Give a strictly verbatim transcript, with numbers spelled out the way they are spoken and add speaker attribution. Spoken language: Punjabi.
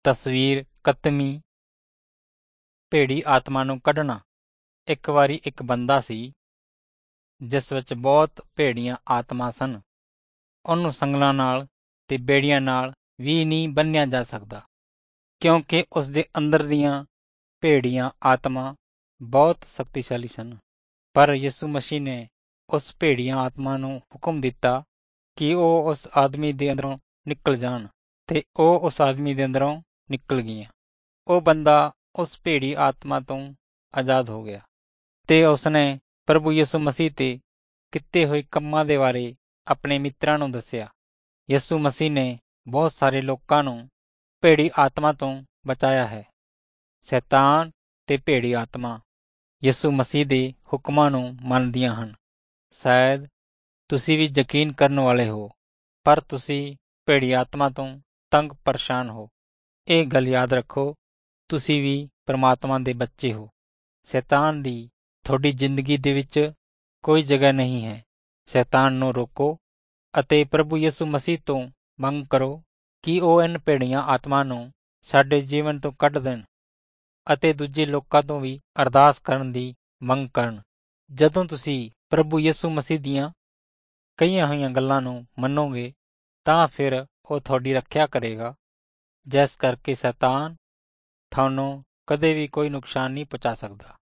Speaker 1: ਤਸਵੀਰ ਇਕੱਤਵੀਂ। ਭੇੜੀ ਆਤਮਾ ਨੂੰ ਕੱਢਣਾ। ਇੱਕ ਵਾਰੀ ਇੱਕ ਬੰਦਾ ਸੀ ਜਿਸ ਵਿੱਚ ਬਹੁਤ ਭੇੜੀਆਂ ਆਤਮਾ ਸਨ। ਉਹਨੂੰ ਸੰਗਲਾਂ ਨਾਲ ਤੇ ਬੇੜੀਆਂ ਨਾਲ ਵੀ ਨਹੀਂ ਬੰਨ੍ਹਿਆ ਜਾ ਸਕਦਾ, ਕਿਉਂਕਿ ਉਸ ਦੇ ਅੰਦਰ ਦੀਆਂ ਭੇੜੀਆਂ ਆਤਮਾ ਬਹੁਤ ਸ਼ਕਤੀਸ਼ਾਲੀ ਸਨ। ਪਰ ਯਿਸੂ ਮਸੀਹ ਨੇ ਉਸ ਭੇੜੀਆਂ ਆਤਮਾ ਨੂੰ ਹੁਕਮ ਦਿੱਤਾ ਕਿ ਉਹ ਉਸ ਆਦਮੀ ਦੇ ਅੰਦਰੋਂ ਨਿਕਲ ਜਾਣ, ਤੇ ਉਹ ਉਸ ਆਦਮੀ ਦੇ ਅੰਦਰੋਂ ਨਿਕਲ ਗਈਆਂ। ਉਹ ਬੰਦਾ ਉਸ ਭੇੜੀ ਆਤਮਾ ਤੋਂ ਆਜ਼ਾਦ ਹੋ ਗਿਆ ਤੇ ਉਸਨੇ ਪ੍ਰਭੂ ਯਿਸੂ ਮਸੀਹ ਤੇ ਕੀਤੇ ਹੋਏ ਕੰਮਾਂ ਦੇ ਬਾਰੇ ਆਪਣੇ ਮਿੱਤਰਾਂ ਨੂੰ ਦੱਸਿਆ। ਯਿਸੂ ਮਸੀਹ ਨੇ ਬਹੁਤ ਸਾਰੇ ਲੋਕਾਂ ਨੂੰ ਭੇੜੀ ਆਤਮਾ ਤੋਂ ਬਚਾਇਆ ਹੈ। ਸ਼ੈਤਾਨ ਤੇ ਭੇੜੀ ਆਤਮਾ ਯਿਸੂ ਮਸੀਹ ਦੇ ਹੁਕਮਾਂ ਨੂੰ ਮੰਨਦੀਆਂ ਹਨ। ਸ਼ਾਇਦ ਤੁਸੀਂ ਵੀ ਯਕੀਨ ਕਰਨ ਵਾਲੇ ਹੋ, ਪਰ ਤੁਸੀਂ ਭੇੜੀ ਆਤਮਾ ਤੋਂ ਤੰਗ ਪਰੇਸ਼ਾਨ ਹੋ। ਇਹ ਗੱਲ ਯਾਦ ਰੱਖੋ, ਤੁਸੀਂ ਵੀ ਪਰਮਾਤਮਾ ਦੇ ਬੱਚੇ ਹੋ। ਸ਼ੈਤਾਨ ਦੀ ਤੁਹਾਡੀ ਜ਼ਿੰਦਗੀ ਦੇ ਵਿੱਚ ਕੋਈ ਜਗ੍ਹਾ ਨਹੀਂ ਹੈ। ਸ਼ੈਤਾਨ ਨੂੰ ਰੋਕੋ ਅਤੇ ਪ੍ਰਭੂ ਯਿਸੂ ਮਸੀਹ ਤੋਂ ਮੰਗ ਕਰੋ ਕਿ ਉਹ ਇਨ ਭੇੜੀਆਂ ਆਤਮਾ ਨੂੰ ਸਾਡੇ ਜੀਵਨ ਤੋਂ ਕੱਢ ਦੇਣ, ਅਤੇ ਦੂਜੇ ਲੋਕਾਂ ਤੋਂ ਵੀ ਅਰਦਾਸ ਕਰਨ ਦੀ ਮੰਗ ਕਰਨ। ਜਦੋਂ ਤੁਸੀਂ ਪ੍ਰਭੂ ਯਿਸੂ ਮਸੀਹ ਦੀਆਂ ਕਹੀਆਂ ਹੋਈਆਂ ਗੱਲਾਂ ਨੂੰ ਮੰਨੋਗੇ ਤਾਂ ਫਿਰ ਉਹ ਤੁਹਾਡੀ ਰੱਖਿਆ ਕਰੇਗਾ, ਜਿਸ ਕਰਕੇ ਸ਼ੈਤਾਨ ਤੁਹਾਨੂੰ ਕਦੇ ਵੀ ਕੋਈ ਨੁਕਸਾਨ ਨਹੀਂ ਪਹੁੰਚਾ ਸਕਦਾ।